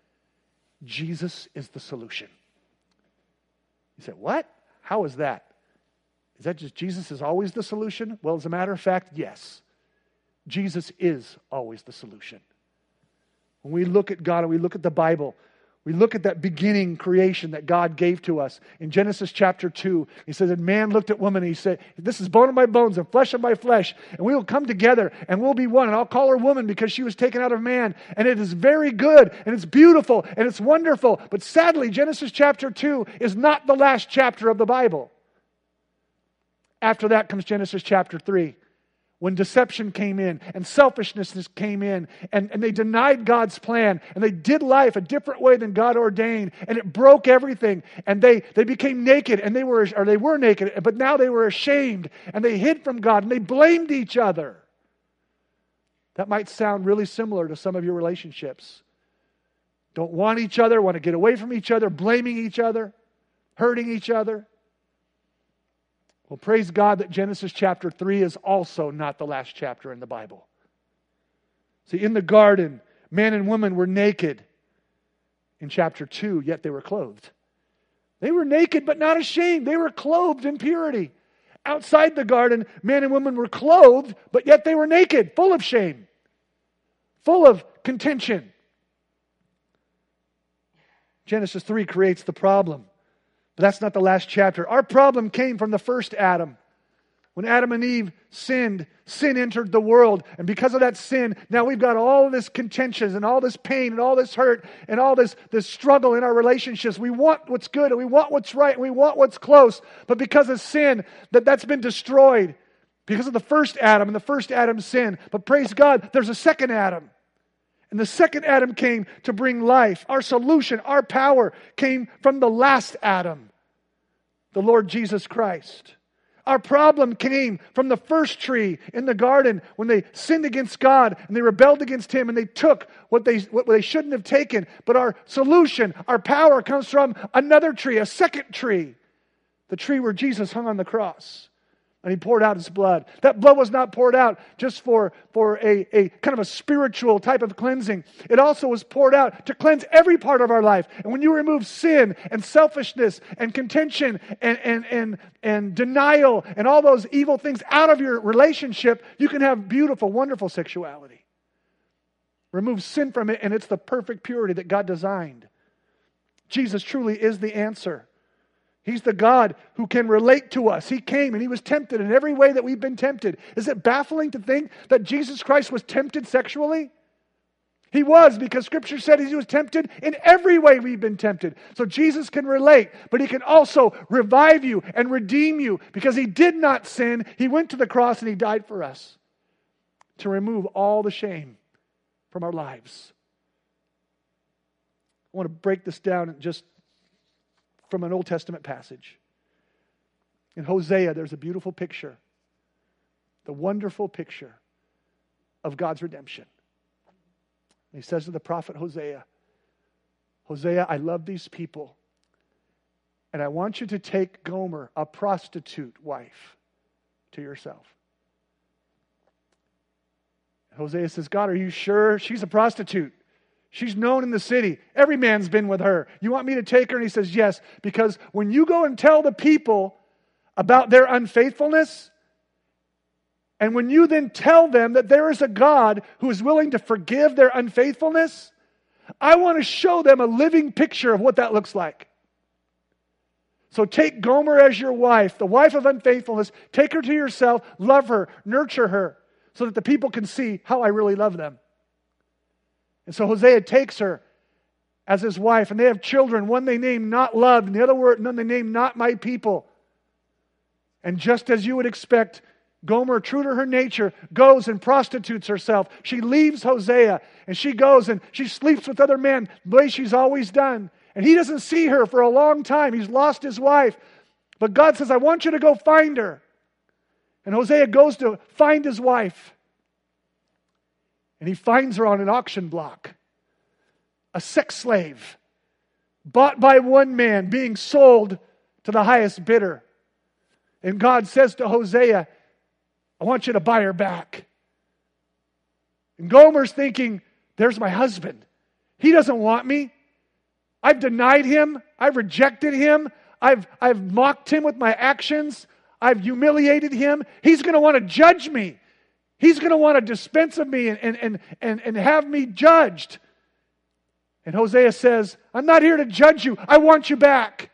Jesus is the solution. You say, what? How is that? Is that just Jesus is always the solution? Well, as a matter of fact, yes. Jesus is always the solution. When we look at God and we look at the Bible, we look at that beginning creation that God gave to us. In Genesis chapter 2, He says, and man looked at woman and He said, this is bone of my bones and flesh of my flesh, and we will come together and we'll be one. And I'll call her woman because she was taken out of man. And it is very good and it's beautiful and it's wonderful. But sadly, Genesis chapter 2 is not the last chapter of the Bible. After that comes Genesis chapter 3. When deception came in and selfishness came in and they denied God's plan and they did life a different way than God ordained and it broke everything and they became naked and they were naked, but now they were ashamed and they hid from God and they blamed each other. That might sound really similar to some of your relationships. Don't want each other, want to get away from each other, blaming each other, hurting each other. Well, praise God that Genesis chapter 3 is also not the last chapter in the Bible. See, in the garden, man and woman were naked. In chapter 2, yet they were clothed. They were naked but not ashamed. They were clothed in purity. Outside the garden, man and woman were clothed, but yet they were naked, full of shame, full of contention. Genesis 3 creates the problem. But that's not the last chapter. Our problem came from the first Adam. When Adam and Eve sinned, sin entered the world. And because of that sin, now we've got all of this contention and all this pain and all this hurt and all this struggle in our relationships. We want what's good and we want what's right and we want what's close. But because of sin, that's been destroyed. Because of the first Adam and the first Adam's sin. But praise God, there's a second Adam. And the second Adam came to bring life. Our solution, our power came from the last Adam, the Lord Jesus Christ. Our problem came from the first tree in the garden when they sinned against God and they rebelled against Him and they took what they shouldn't have taken. But our solution, our power comes from another tree, a second tree, the tree where Jesus hung on the cross. And He poured out His blood. That blood was not poured out just for a kind of a spiritual type of cleansing. It also was poured out to cleanse every part of our life. And when you remove sin and selfishness and contention and denial and all those evil things out of your relationship, you can have beautiful, wonderful sexuality. Remove sin from it and it's the perfect purity that God designed. Jesus truly is the answer. He's the God who can relate to us. He came and He was tempted in every way that we've been tempted. Is it baffling to think that Jesus Christ was tempted sexually? He was, because Scripture said He was tempted in every way we've been tempted. So Jesus can relate, but He can also revive you and redeem you because He did not sin. He went to the cross and He died for us to remove all the shame from our lives. I want to break this down and just from an Old Testament passage. In Hosea, there's a beautiful picture, the wonderful picture of God's redemption. He says to the prophet Hosea, Hosea, I love these people, and I want you to take Gomer, a prostitute wife, to yourself. Hosea says, God, are you sure? She's a prostitute. She's known in the city. Every man's been with her. You want me to take her? And he says, yes, because when you go and tell the people about their unfaithfulness, and when you then tell them that there is a God who is willing to forgive their unfaithfulness, I want to show them a living picture of what that looks like. So take Gomer as your wife, the wife of unfaithfulness. Take her to yourself, love her, nurture her, so that the people can see how I really love them. And so Hosea takes her as his wife, and they have children. One they name Not Loved, and the other one they name Not My People. And just as you would expect, Gomer, true to her nature, goes and prostitutes herself. She leaves Hosea, and she goes and she sleeps with other men, the way she's always done. And he doesn't see her for a long time. He's lost his wife. But God says, I want you to go find her. And Hosea goes to find his wife. And he finds her on an auction block. A sex slave. Bought by one man, being sold to the highest bidder. And God says to Hosea, I want you to buy her back. And Gomer's thinking, there's my husband. He doesn't want me. I've denied him. I've rejected him. I've mocked him with my actions. I've humiliated him. He's going to want to judge me. He's going to want to dispense of me and have me judged. And Hosea says, I'm not here to judge you. I want you back.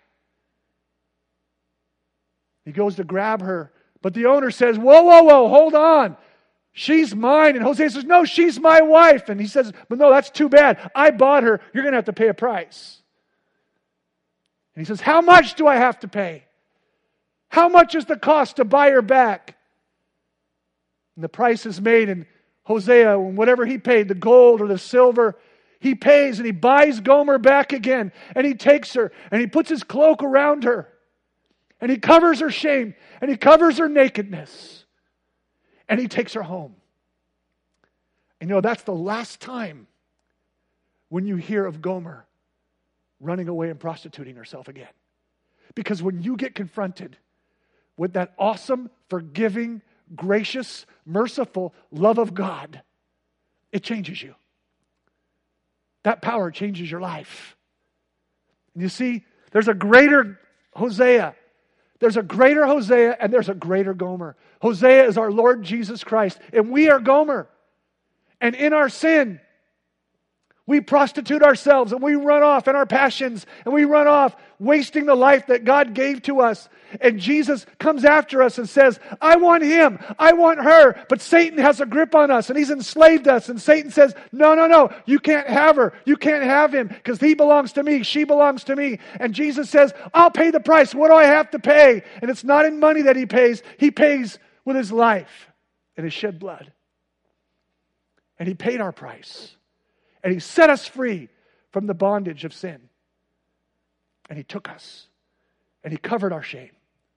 He goes to grab her, but the owner says, whoa, whoa, whoa, hold on. She's mine. And Hosea says, no, she's my wife. And he says, but no, that's too bad. I bought her. You're going to have to pay a price. And he says, how much do I have to pay? How much is the cost to buy her back? And the price is made, and Hosea, whatever he paid, the gold or the silver, he pays and he buys Gomer back again. And he takes her and he puts his cloak around her. And he covers her shame and he covers her nakedness. And he takes her home. And that's the last time when you hear of Gomer running away and prostituting herself again. Because when you get confronted with that awesome, forgiving, gracious, merciful love of God, it changes you. That power changes your life. And you see, there's a greater Hosea. There's a greater Hosea and there's a greater Gomer. Hosea is our Lord Jesus Christ, and we are Gomer. And in our sin, we prostitute ourselves and we run off in our passions and we run off wasting the life that God gave to us. And Jesus comes after us and says, I want him, I want her. But Satan has a grip on us and he's enslaved us. And Satan says, no, no, no, you can't have her. You can't have him because he belongs to me. She belongs to me. And Jesus says, I'll pay the price. What do I have to pay? And it's not in money that he pays. He pays with his life and his shed blood. And he paid our price. And he set us free from the bondage of sin. And he took us. And he covered our shame.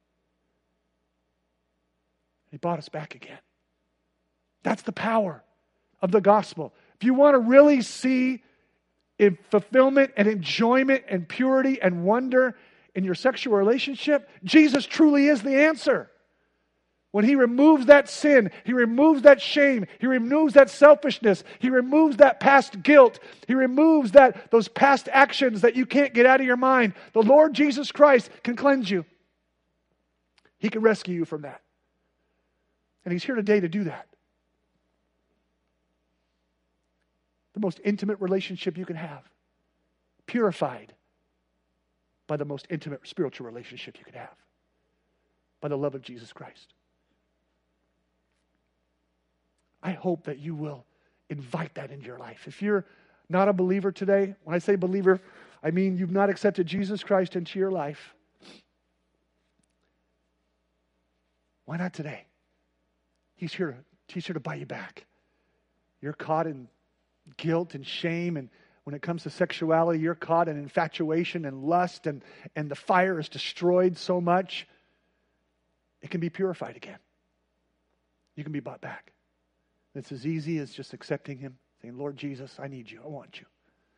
He bought us back again. That's the power of the gospel. If you want to really see in fulfillment and enjoyment and purity and wonder in your sexual relationship, Jesus truly is the answer. When he removes that sin, he removes that shame, he removes that selfishness, he removes that past guilt, he removes those past actions that you can't get out of your mind. The Lord Jesus Christ can cleanse you. He can rescue you from that. And he's here today to do that. The most intimate relationship you can have, purified by the most intimate spiritual relationship you can have, by the love of Jesus Christ. I hope that you will invite that into your life. If you're not a believer today, when I say believer, I mean you've not accepted Jesus Christ into your life. Why not today? He's here to buy you back. You're caught in guilt and shame, and when it comes to sexuality, you're caught in infatuation and lust, and the fire is destroyed so much. It can be purified again. You can be bought back. It's as easy as just accepting him, saying, Lord Jesus, I need you. I want you.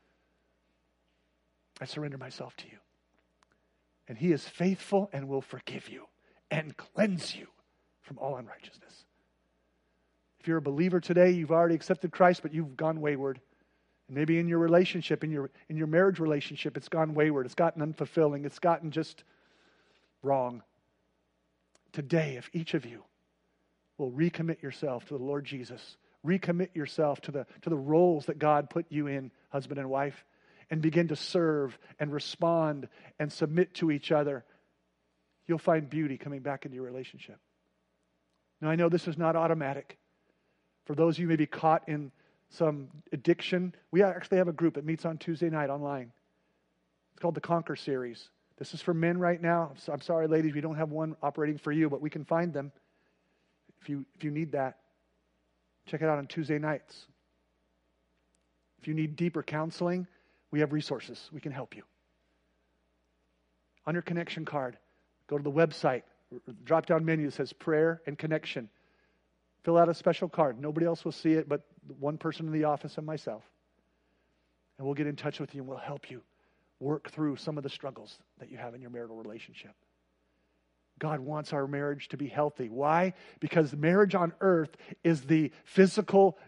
I surrender myself to you. And he is faithful and will forgive you and cleanse you from all unrighteousness. If you're a believer today, you've already accepted Christ, but you've gone wayward. And maybe in your relationship, in your marriage relationship, it's gone wayward. It's gotten unfulfilling. It's gotten just wrong. Today, if each of you will recommit yourself to the Lord Jesus, recommit yourself to the roles that God put you in, husband and wife, and begin to serve and respond and submit to each other, you'll find beauty coming back into your relationship. Now, I know this is not automatic. For those of you who may be caught in some addiction, we actually have a group that meets on Tuesday night online. It's called the Conquer Series. This is for men right now. I'm sorry, ladies, we don't have one operating for you, but we can find them. If you need that, check it out on Tuesday nights. If you need deeper counseling, we have resources. We can help you. On your connection card, go to the website. Drop-down menu says prayer and connection. Fill out a special card. Nobody else will see it but one person in the office and myself. And we'll get in touch with you and we'll help you work through some of the struggles that you have in your marital relationship. God wants our marriage to be healthy. Why? Because marriage on earth is the physical,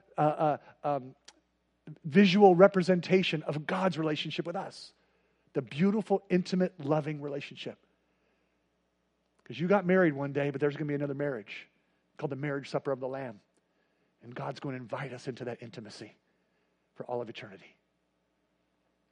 visual representation of God's relationship with us. The beautiful, intimate, loving relationship. Because you got married one day, but there's going to be another marriage called the marriage supper of the Lamb. And God's going to invite us into that intimacy for all of eternity.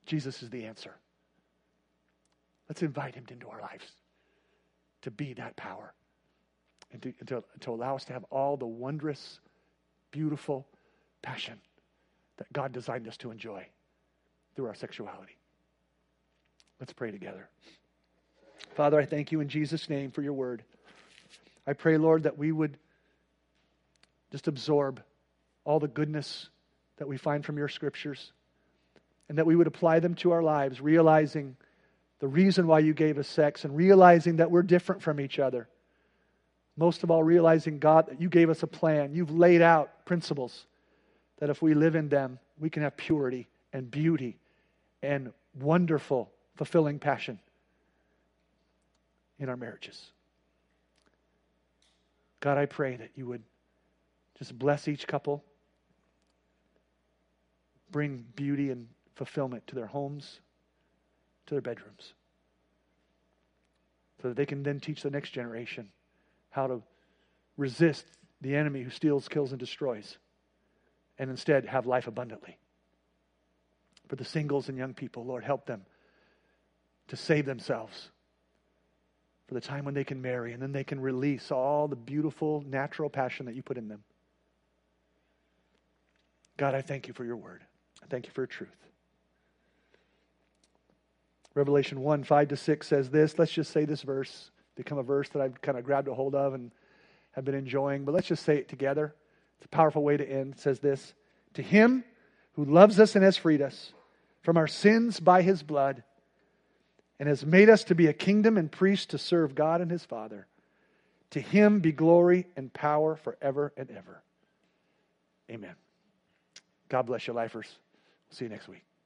Jesus is the answer. Let's invite him into our lives to be that power and to allow us to have all the wondrous, beautiful passion that God designed us to enjoy through our sexuality. Let's pray together. Father, I thank you in Jesus' name for your word. I pray, Lord, that we would just absorb all the goodness that we find from your scriptures and that we would apply them to our lives, realizing the reason why you gave us sex and realizing that we're different from each other. Most of all, realizing, God, that you gave us a plan. You've laid out principles that if we live in them, we can have purity and beauty and wonderful, fulfilling passion in our marriages. God, I pray that you would just bless each couple, bring beauty and fulfillment to their homes, to their bedrooms, so that they can then teach the next generation how to resist the enemy who steals, kills, and destroys, and instead have life abundantly. For the singles and young people, Lord, help them to save themselves for the time when they can marry, and then they can release all the beautiful, natural passion that you put in them. God, I thank you for your word. I thank you for your truth. Revelation 1, 5-6 says this. Let's just say this verse, become a verse that I've kind of grabbed a hold of and have been enjoying, but let's just say it together. It's a powerful way to end. It says this: to him who loves us and has freed us from our sins by his blood and has made us to be a kingdom and priests to serve God and his Father, to him be glory and power forever and ever. Amen. God bless you, lifers. See you next week.